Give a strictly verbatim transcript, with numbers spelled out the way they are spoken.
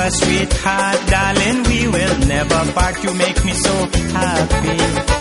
sweetheart, darling, we will never part. You make me so happy.